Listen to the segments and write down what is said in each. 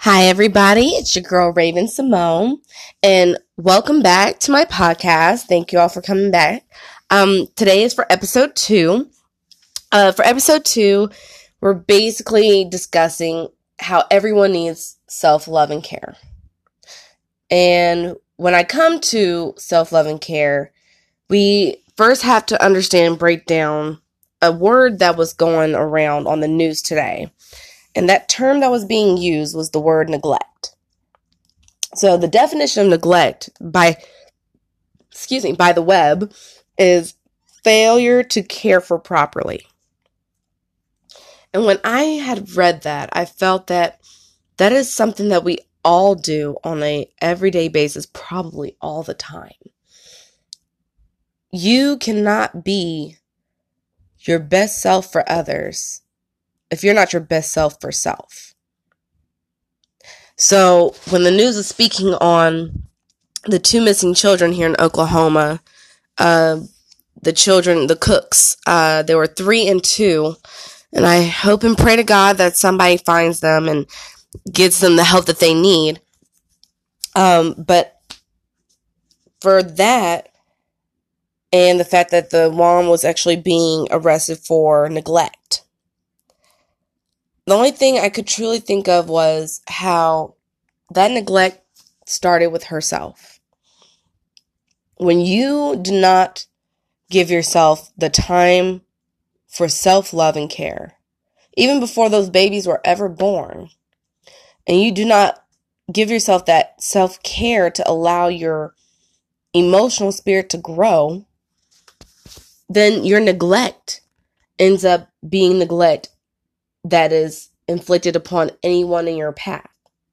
Hi, everybody. It's your girl, Raven Simone, and welcome back to my podcast. Thank you all for coming back. Today is for episode 2. For episode 2, we're basically discussing how everyone needs self-love and care. And when I come to self-love and care, we first have to understand, break down a word that was going around on the news today. And that term that was being used was the word neglect. So the definition of neglect by the web is failure to care for properly. And when I had read that, I felt that that is something that we all do on a everyday basis, probably all the time. You cannot be your best self for others if you're not your best self for self. So when the news is speaking on the 2 missing children here in Oklahoma, the cooks, they were 3 and 2, and I hope and pray to God that somebody finds them and gives them the help that they need. But for that, and the fact that the mom was actually being arrested for neglect, the only thing I could truly think of was how that neglect started with herself. When you do not give yourself the time for self-love and care, even before those babies were ever born, and you do not give yourself that self-care to allow your emotional spirit to grow, then your neglect ends up being neglect that is inflicted upon anyone in your path.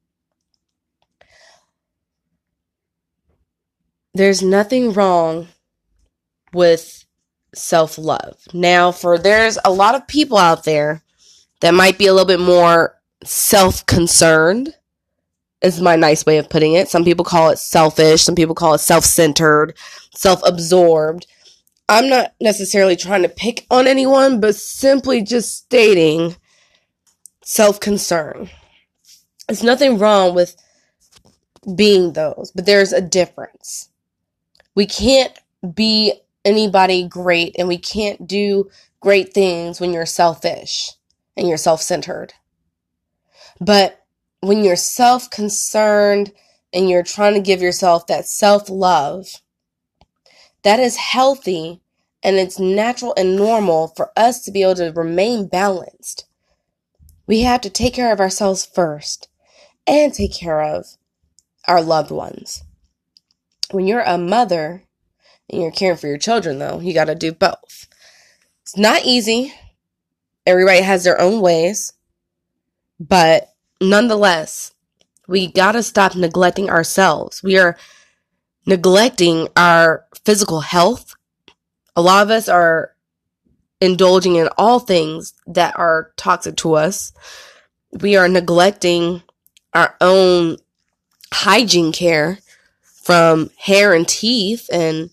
There's nothing wrong with self-love. Now, there's a lot of people out there that might be a little bit more self-concerned, is my nice way of putting it. Some people call it selfish. Some people call it self-centered, self-absorbed. I'm not necessarily trying to pick on anyone, but simply just stating self-concern. There's nothing wrong with being those, but there's a difference. We can't be anybody great, and we can't do great things when you're selfish and you're self-centered. But when you're self-concerned and you're trying to give yourself that self-love, that is healthy, and it's natural and normal for us to be able to remain balanced. We have to take care of ourselves first and take care of our loved ones. When you're a mother and you're caring for your children, though, you got to do both. It's not easy. Everybody has their own ways. But nonetheless, we got to stop neglecting ourselves. We are neglecting our physical health. A lot of us are indulging in all things that are toxic to us. We are neglecting our own hygiene care, from hair and teeth, and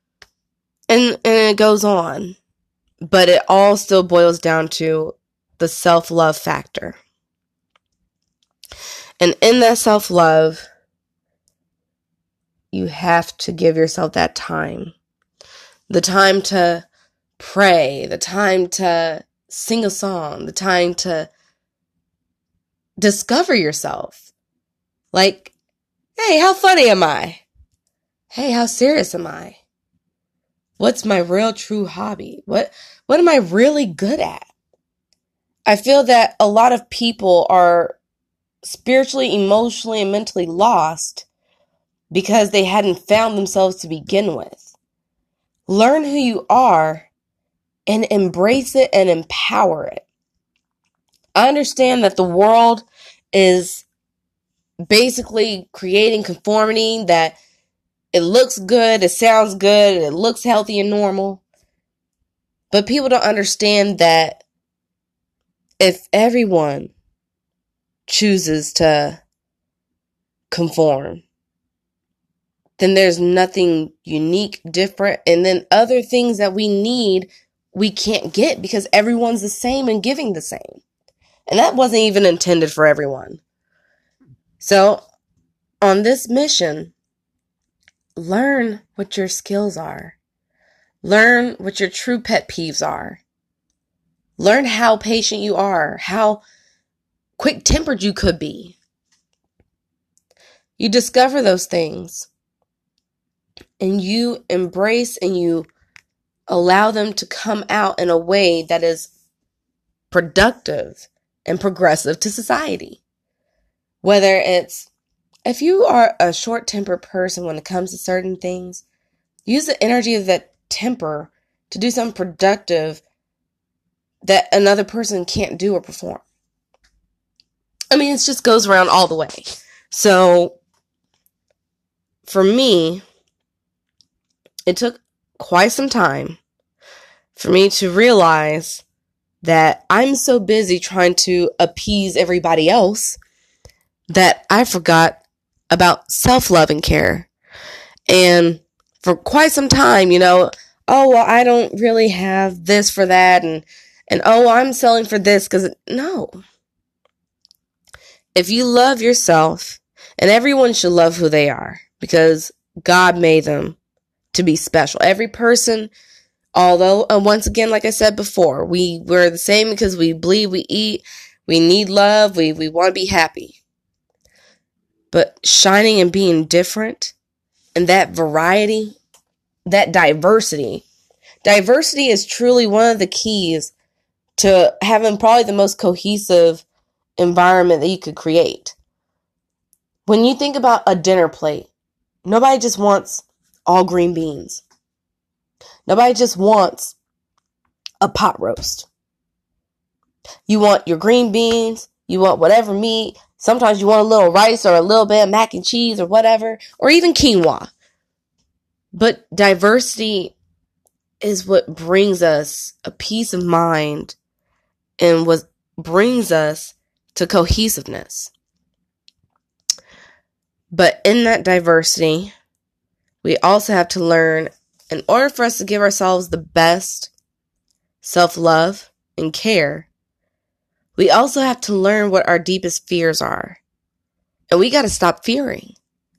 it goes on. But it all still boils down to the self-love factor. And in that self-love, you have to give yourself that time. The time to pray, the time to sing a song, the time to discover yourself. Like, hey, how funny am I? Hey, how serious am I? What's my real true hobby? What am I really good at? I feel that a lot of people are spiritually, emotionally, and mentally lost because they hadn't found themselves to begin with. Learn who you are and embrace it and empower it. I understand that the world is basically creating conformity, that it looks good, it sounds good, it looks healthy and normal. But people don't understand that if everyone chooses to conform, then there's nothing unique, different, and then other things that we need, we can't get because everyone's the same and giving the same. And that wasn't even intended for everyone. So on this mission, learn what your skills are. Learn what your true pet peeves are. Learn how patient you are, how quick-tempered you could be. You discover those things and you embrace and you allow them to come out in a way that is productive and progressive to society. Whether it's, if you are a short-tempered person when it comes to certain things, use the energy of that temper to do something productive that another person can't do or perform. I mean, it just goes around all the way. So, for me, it took quite some time for me to realize that I'm so busy trying to appease everybody else that I forgot about self-love and care. And for quite some time, oh, well, I don't really have this for that, and oh, I'm selling for this because, no. If you love yourself, and everyone should love who they are, because God made them to be special. Every person, although, once again, like I said before, we're the same because we bleed, we eat, we need love, we want to be happy. But shining and being different, and that variety, that diversity is truly one of the keys to having probably the most cohesive environment that you could create. When you think about a dinner plate, nobody just wants all green beans. Nobody just wants a pot roast. You want your green beans, you want whatever meat, sometimes you want a little rice or a little bit of mac and cheese or whatever, or even quinoa. But diversity is what brings us a peace of mind and what brings us to cohesiveness. But in that diversity, we also have to learn, in order for us to give ourselves the best self-love and care, we also have to learn what our deepest fears are. And we got to stop fearing.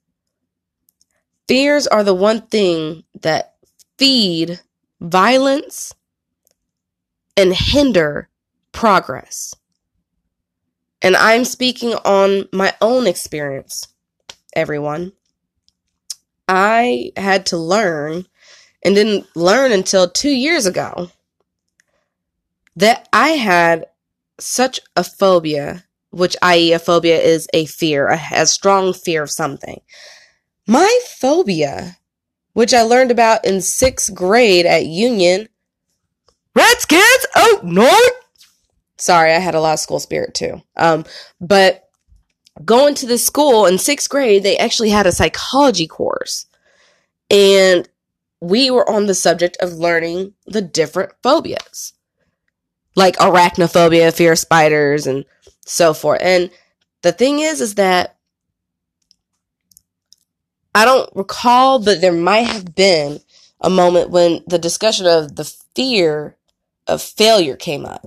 Fears are the one thing that feed violence and hinder progress. And I'm speaking on my own experience, everyone. I had to learn, and didn't learn until 2 years ago, that I had such a phobia, which i.e. a phobia is a fear, a strong fear of something. My phobia, which I learned about in 6th grade at Union, Redskins, oh North! Sorry, I had a lot of school spirit too. But going to the school in 6th grade, they actually had a psychology course. And we were on the subject of learning the different phobias. Like arachnophobia, fear of spiders, and so forth. And the thing is that I don't recall, but there might have been a moment when the discussion of the fear of failure came up.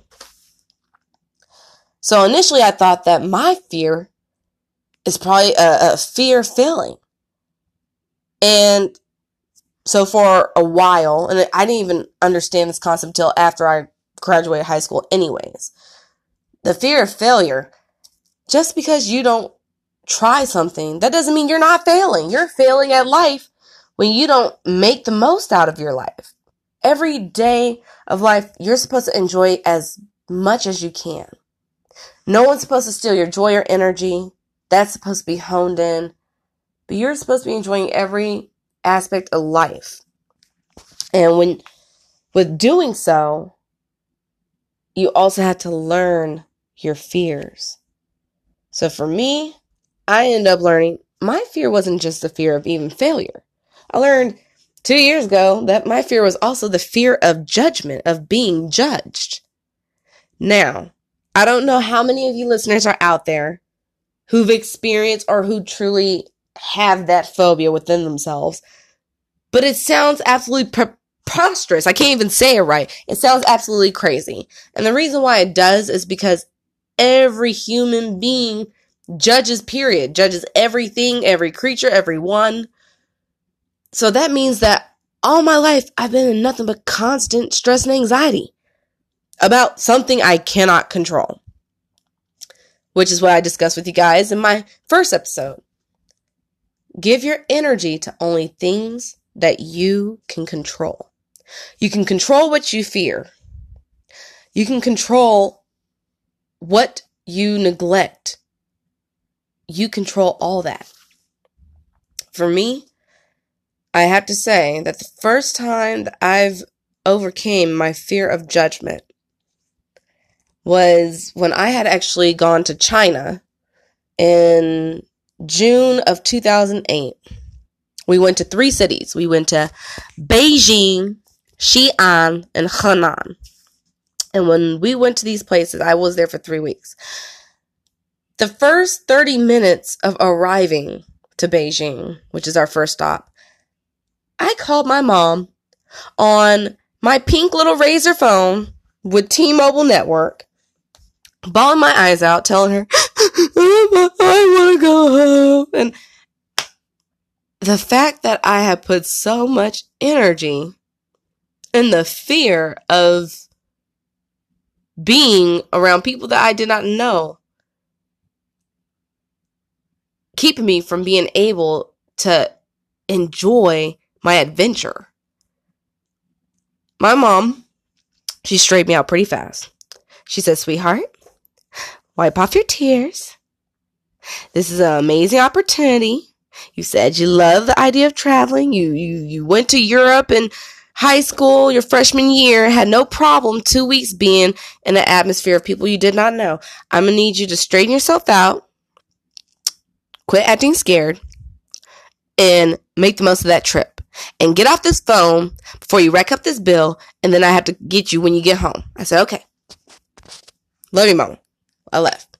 So initially I thought that my fear is probably a fear of failing. And so for a while, and I didn't even understand this concept until after I graduated high school anyways. The fear of failure, just because you don't try something, that doesn't mean you're not failing. You're failing at life when you don't make the most out of your life. Every day of life, you're supposed to enjoy as much as you can. No one's supposed to steal your joy or energy. That's supposed to be honed in. But you're supposed to be enjoying every aspect of life. And with doing so, you also have to learn your fears. So for me, I ended up learning my fear wasn't just the fear of even failure. I learned 2 years ago that my fear was also the fear of judgment, of being judged. Now, I don't know how many of you listeners are out there who've experienced or who truly have that phobia within themselves, but it sounds absolutely preposterous. I can't even say it right. It sounds absolutely crazy. And the reason why it does is because every human being Judges, period. Judges everything, every creature, everyone. So that means that all my life I've been in nothing but constant stress and anxiety about something I cannot control, which is what I discussed with you guys in my first episode. Give your energy to only things that you can control. You can control what you fear. You can control what you neglect. You control all that. For me, I have to say that the first time that I've overcame my fear of judgment was when I had actually gone to China in June of 2008. We went to 3 cities. We went to Beijing, Xi'an, and Henan. And when we went to these places, I was there for 3 weeks. The first 30 minutes of arriving to Beijing, which is our first stop, I called my mom on my pink little Razr phone with T-Mobile network, bawling my eyes out, telling her, I want to go home. And the fact that I had put so much energy in the fear of being around people that I did not know, keeping me from being able to enjoy my adventure. My mom, she straightened me out pretty fast. She said, sweetheart, wipe off your tears. This is an amazing opportunity. You said you love the idea of traveling. You went to Europe in high school, your freshman year, had no problem 2 weeks being in an atmosphere of people you did not know. I'm going to need you to straighten yourself out, quit acting scared, and make the most of that trip. And get off this phone before you rack up this bill, and then I have to get you when you get home. I said, okay. Love you, Mama. I left.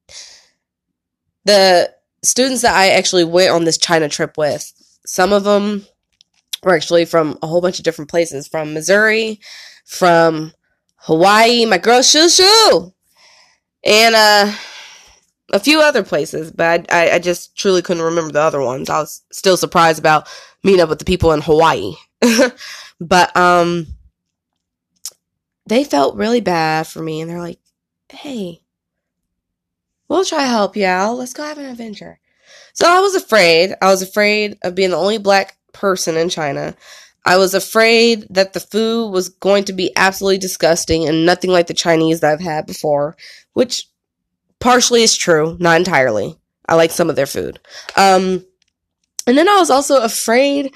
The students that I actually went on this China trip with, some of them were actually from a whole bunch of different places. From Missouri, from Hawaii, my girl Shoo Shoo, and a few other places, but I just truly couldn't remember the other ones. I was still surprised about meeting up with the people in Hawaii. But they felt really bad for me, and they're like, hey, we'll try to help you out. Let's go have an adventure. So I was afraid. I was afraid of being the only black person in China. I was afraid that the food was going to be absolutely disgusting and nothing like the Chinese that I've had before, which partially is true, not entirely. I like some of their food. And then I was also afraid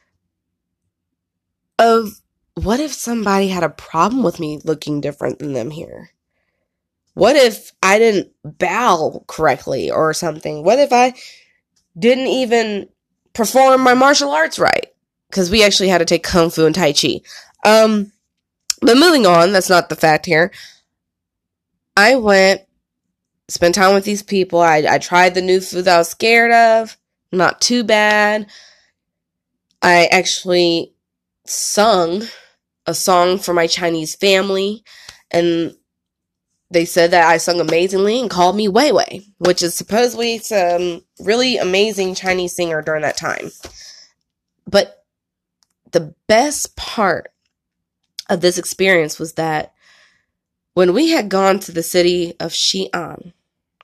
of what if somebody had a problem with me looking different than them here? What if I didn't bow correctly or something? What if I didn't even perform my martial arts right? Because we actually had to take Kung Fu and Tai Chi. But moving on, that's not the fact here. I went, spent time with these people. I tried the new food that I was scared of. Not too bad. I actually sung a song for my Chinese family, and they said that I sung amazingly and called me Wei Wei, which is supposedly some really amazing Chinese singer during that time. But the best part of this experience was that when we had gone to the city of Xi'an,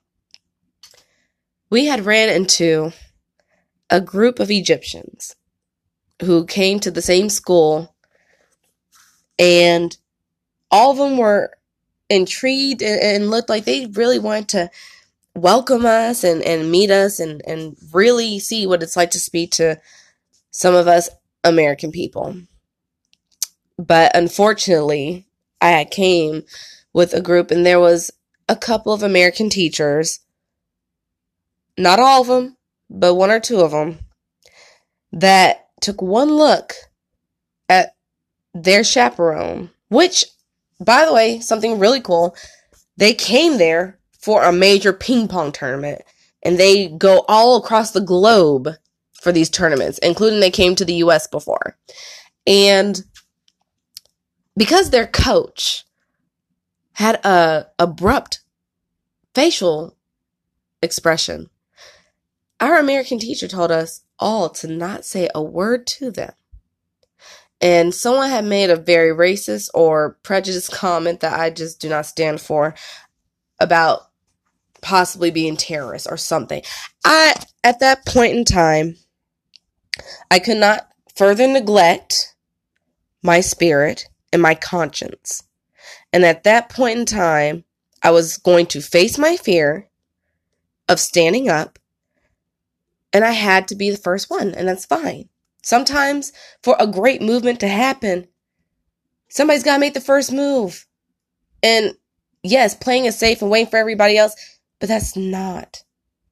we had ran into a group of Egyptians who came to the same school, and all of them were intrigued and looked like they really wanted to welcome us and meet us and really see what it's like to speak to some of us American people. But unfortunately, I came with a group, and there was a couple of American teachers, not all of them, but 1 or 2 of them, that took one look at their chaperone, which, by the way, something really cool, they came there for a major ping pong tournament, and they go all across the globe for these tournaments, including they came to the US before. And because their coach had a abrupt facial expression. Our American teacher told us all to not say a word to them. And someone had made a very racist or prejudiced comment that I just do not stand for about possibly being terrorists or something. At that point in time, I could not further neglect my spirit and my conscience. And at that point in time, I was going to face my fear of standing up, and I had to be the first one, and that's fine. Sometimes for a great movement to happen, somebody's got to make the first move. And yes, playing it safe and waiting for everybody else, but that's not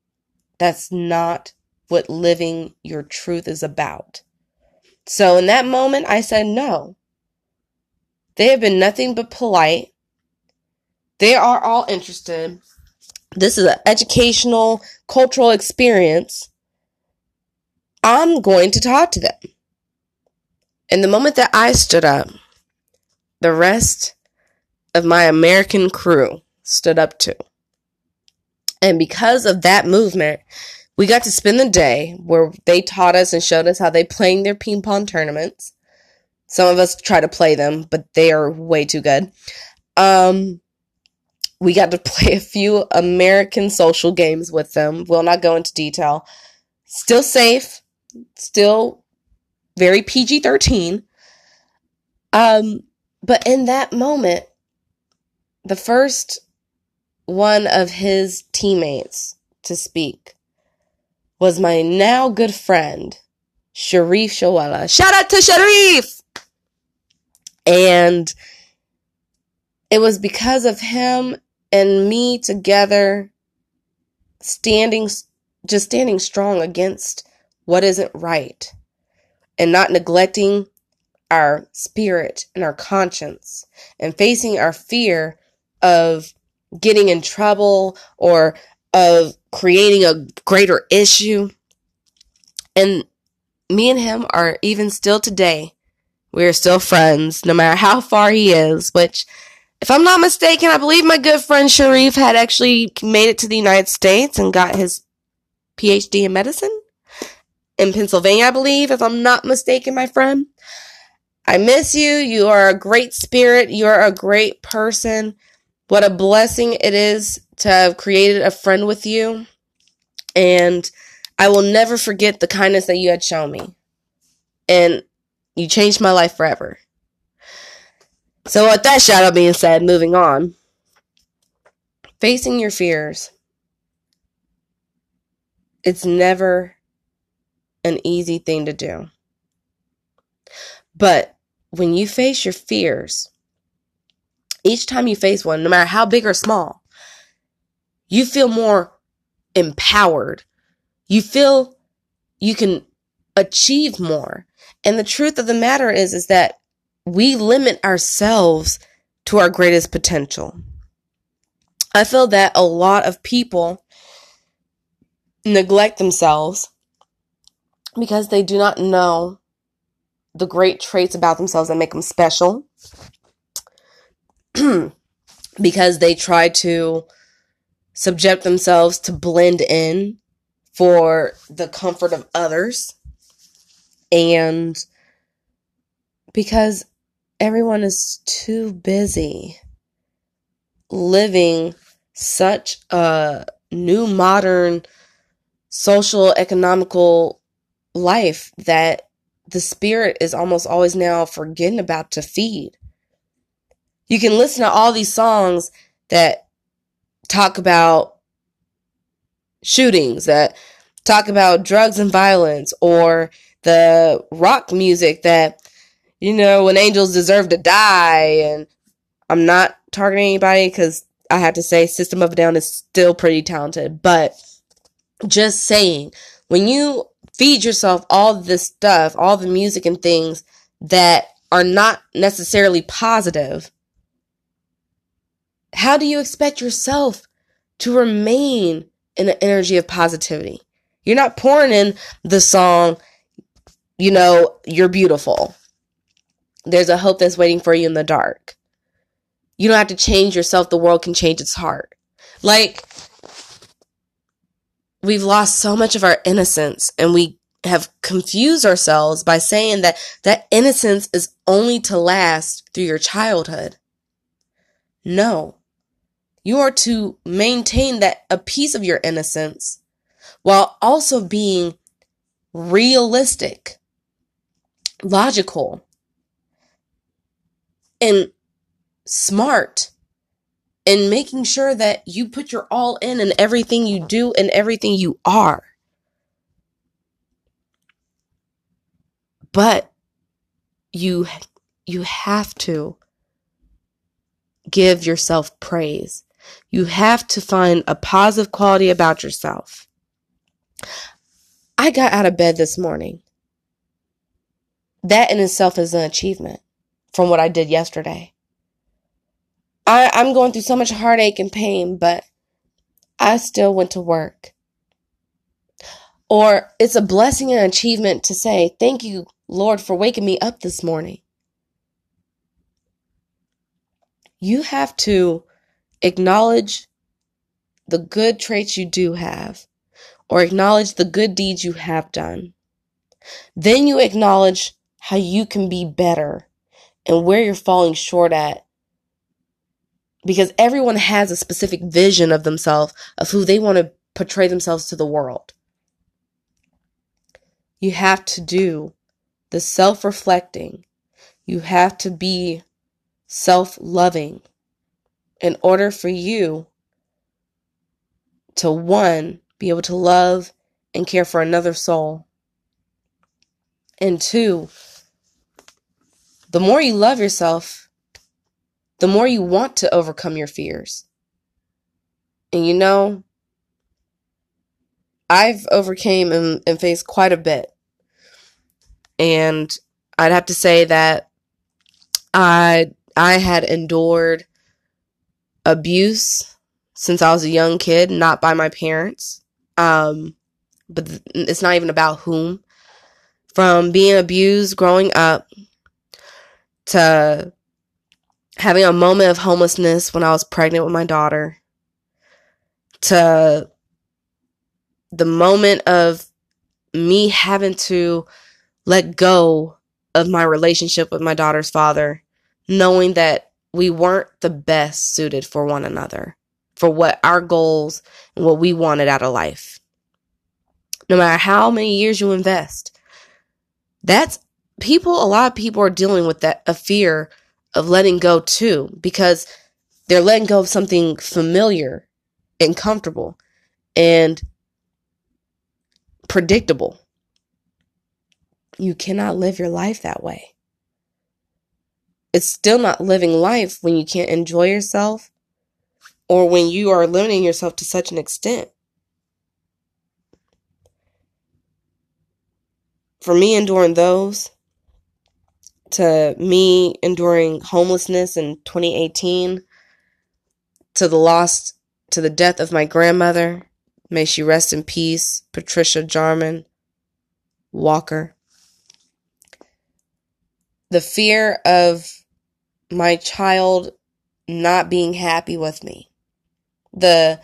what living your truth is about. So in that moment, I said no. They have been nothing but polite. They are all interested. This is an educational, cultural experience. I'm going to talk to them. And the moment that I stood up, the rest of my American crew stood up too. And because of that movement, we got to spend the day where they taught us and showed us how they played their ping pong tournaments. Some of us try to play them, but they are way too good. We got to play a few American social games with them. We'll not go into detail. Still safe. Still very PG-13. But in that moment, the first one of his teammates to speak was my now good friend, Sharif Shawala. Shout out to Sharif! And it was because of him and me together standing strong against what isn't right and not neglecting our spirit and our conscience and facing our fear of getting in trouble or of creating a greater issue. And me and him are even still today. We are still friends, no matter how far he is, which, if I'm not mistaken, I believe my good friend Sharif had actually made it to the United States and got his PhD in medicine in Pennsylvania, I believe, if I'm not mistaken, my friend. I miss you. You are a great spirit. You are a great person. What a blessing it is to have created a friend with you. And I will never forget the kindness that you had shown me. And you changed my life forever. So with that shout out being said, moving on. Facing your fears. It's never an easy thing to do. But when you face your fears, each time you face one, no matter how big or small, you feel more empowered. You feel you can achieve more. And the truth of the matter is that we limit ourselves to our greatest potential. I feel that a lot of people neglect themselves because they do not know the great traits about themselves that make them special. Because they try to subject themselves to blend in for the comfort of others. And because everyone is too busy living such a new modern social economical life that the spirit is almost always now forgetting about to feed. You can listen to all these songs that talk about shootings, that talk about drugs and violence, or the rock music that, when angels deserve to die. And I'm not targeting anybody because I have to say System of a Down is still pretty talented. But just saying, when you feed yourself all this stuff, all the music and things that are not necessarily positive, how do you expect yourself to remain in an energy of positivity? You're not pouring in the song, you're beautiful. There's a hope that's waiting for you in the dark. You don't have to change yourself. The world can change its heart. Like, we've lost so much of our innocence, and we have confused ourselves by saying that that innocence is only to last through your childhood. No. You are to maintain that a piece of your innocence while also being realistic, logical, and smart, and making sure that you put your all in everything you do and everything you are. But you have to give yourself praise. You have to find a positive quality about yourself. I got out of bed this morning. That in itself is an achievement from what I did yesterday. I'm going through so much heartache and pain, but I still went to work. Or it's a blessing and achievement to say, thank you, Lord, for waking me up this morning. You have to acknowledge the good traits you do have, or acknowledge the good deeds you have done. Then you acknowledge how you can be better and where you're falling short at. Because everyone has a specific vision of themselves, of who they want to portray themselves to the world. You have to do the self-reflecting. You have to be self-loving in order for you to, one, be able to love and care for another soul. And two, the more you love yourself, the more you want to overcome your fears. And you know, I've overcame and faced quite a bit. And I'd have to say that I had endured abuse since I was a young kid, not by my parents. But it's not even about whom. From being abused growing up to having a moment of homelessness when I was pregnant with my daughter, to the moment of me having to let go of my relationship with my daughter's father, knowing that we weren't the best suited for one another, for what our goals and what we wanted out of life. No matter how many years you invest, a lot of people are dealing with that, a fear of letting go too, because they're letting go of something familiar and comfortable and predictable. You cannot live your life that way. It's still not living life when you can't enjoy yourself or when you are limiting yourself to such an extent. For me enduring those, to me enduring homelessness in 2018, to the death of my grandmother, may she rest in peace, Patricia Jarman Walker. The fear of my child not being happy with me. There's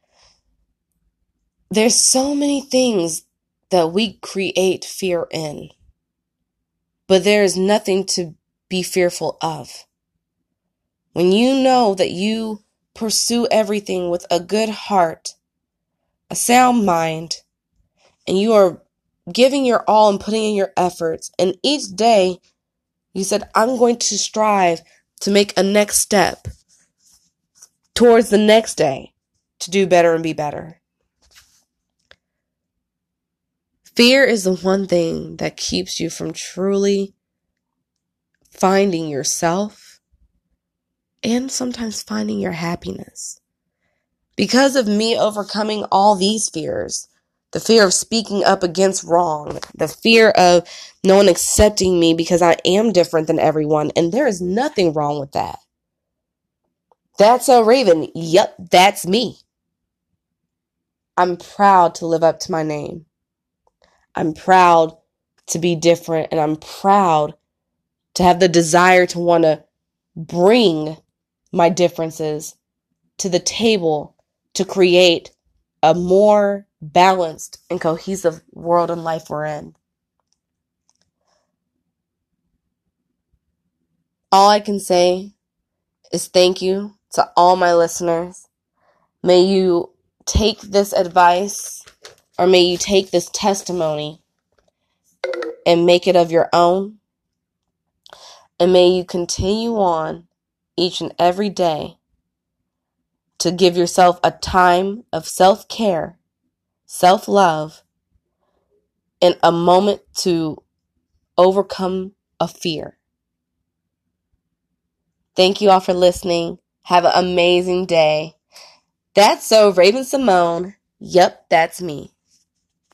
so many things that we create fear in, but there is nothing to be fearful of. When you know that you pursue everything with a good heart, a sound mind, and you are giving your all and putting in your efforts, and each day you said, I'm going to strive to make a next step towards the next day to do better and be better. Fear is the one thing that keeps you from truly finding yourself and sometimes finding your happiness. Because of me overcoming all these fears, the fear of speaking up against wrong, the fear of no one accepting me because I am different than everyone, and there is nothing wrong with that. That's a Raven. Yep, that's me. I'm proud to live up to my name. I'm proud to be different, and I'm proud to have the desire to want to bring my differences to the table to create a more balanced and cohesive world and life we're in. All I can say is thank you to all my listeners. May you take this advice, or may you take this testimony and make it of your own. And may you continue on each and every day to give yourself a time of self-care, self-love, and a moment to overcome a fear. Thank you all for listening. Have an amazing day. That's so Raven-Symoné. Yep, that's me.